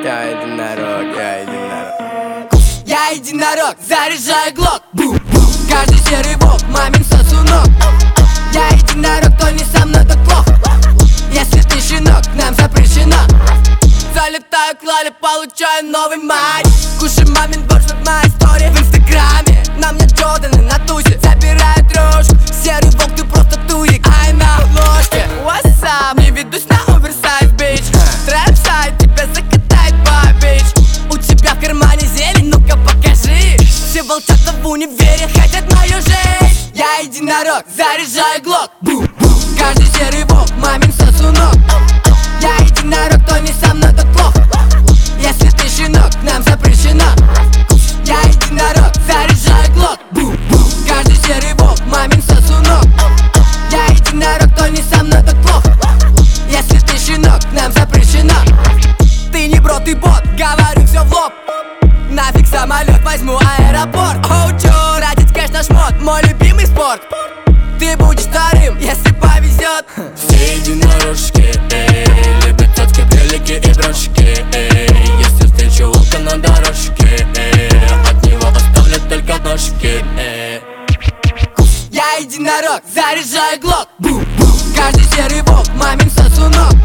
Я единорог, я единорог. Я единорог, заряжаю глок. Каждый серый волк, мамин сосунок. Я единорог, кто не со мной, так плохо. Если ты щенок, к нам запрещено. Залетаю к Лале, получаю новый матч. Кушай мамин борщ, вот моя история в инстаграме. На мне Джорданы на тузе, забираю трошку. Серый волк, ты просто тузик, ай на ложке. What's up? Не ведусь на оверсайз, бич. Трэп-сайт тебя закатает по бич. У тебя в кармане зелень, ну-ка покажи. Все волчата в универе хотят мою жизнь. Я единорог, заряжаю глок. Каждый серый волк, мамин сосунок. Я единорог, кто не со мной, так плохо. Если ты щенок, к нам запрещено. Я единорог, заряжаю глок. Каждый серый волк, мамин сосунок. Я единорог, кто не со мной, так плохо. Если ты щенок, к нам запрещено. Ты не бро, ты бот, говорю все в лоб. Нафиг самолет, возьму аэропорт. Оу, чё, тратить кэш на шмот, мой любимый спорт. Ты будешь вторым, если повезет. Все единорожки, любят тетки, брелики и брошки, если встречу волка на дорожке, от него оставлю только ножки, Я единорог, заряжаю глок. Каждый серый волк, мамин сосунок.